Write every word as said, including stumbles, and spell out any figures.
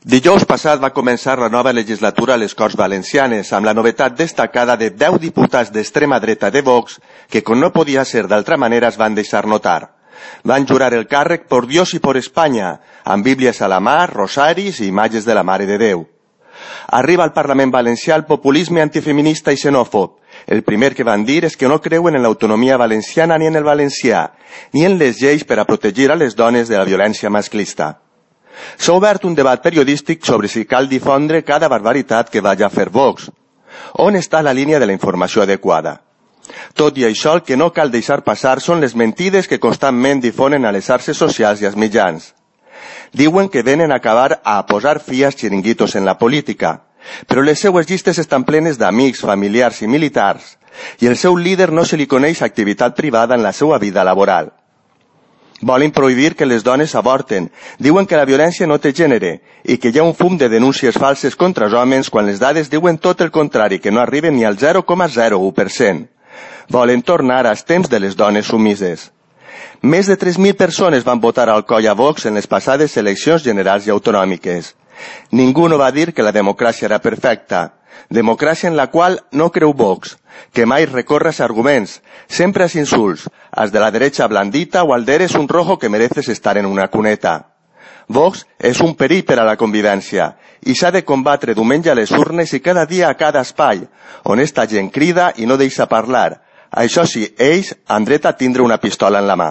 Dijous passat va començar la nova legislatura a les Corts Valencianes, amb la novetat destacada de deu diputats d'extrema dreta de Vox que, com no podia ser d'altra manera, es van deixar notar. Van jurar el càrrec por Dios y por España, amb bíblies a la mà, rosaris i imatges de la Mare de Déu. Arriba al Parlament Valencià el populisme antifeminista i xenòfob. El primer que van dir és que no creuen en l'autonomia valenciana ni en el valencià, ni en les lleis per a protegir a les dones de la violència masclista. S'ha obert un debat periodístic sobre si cal difondre cada barbaritat que vagi a fer Vox. On està la línia de la informació adequada? Tot i això, el que no cal deixar passar són les mentides que constantment difonen a les xarxes socials i als mitjans. Diuen que venen a acabar a posar fi als xiringuitos en la política, però les seues llistes estan plenes d'amics, familiars i militars, i el seu líder no se li coneix activitat privada en la seva vida laboral. Volen prohibir que les dones avorten, diuen que la violència no té gènere i que hi ha un fum de denúncies falses contra els homes quan les dades diuen tot el contrari, que no arriben ni al zero coma zero u per cent. Volen tornar als temps de les dones sumises. Més de tres mil persones van votar al coll a Vox en les passades eleccions generals i autonòmiques. Ningú no va dir que la democràcia era perfecta. Democràcia en la qual no creu Vox, que mai recorre als arguments, sempre als insults, als de la derecha blandita o al de eres un rojo que mereces estar en una cuneta. Vox és un perill per a la convivència i s'ha de combatre diumenge a les urnes i cada dia a cada espai, on esta gent crida i no deixa parlar. Això sí, ells han dret a tindre una pistola en la mà.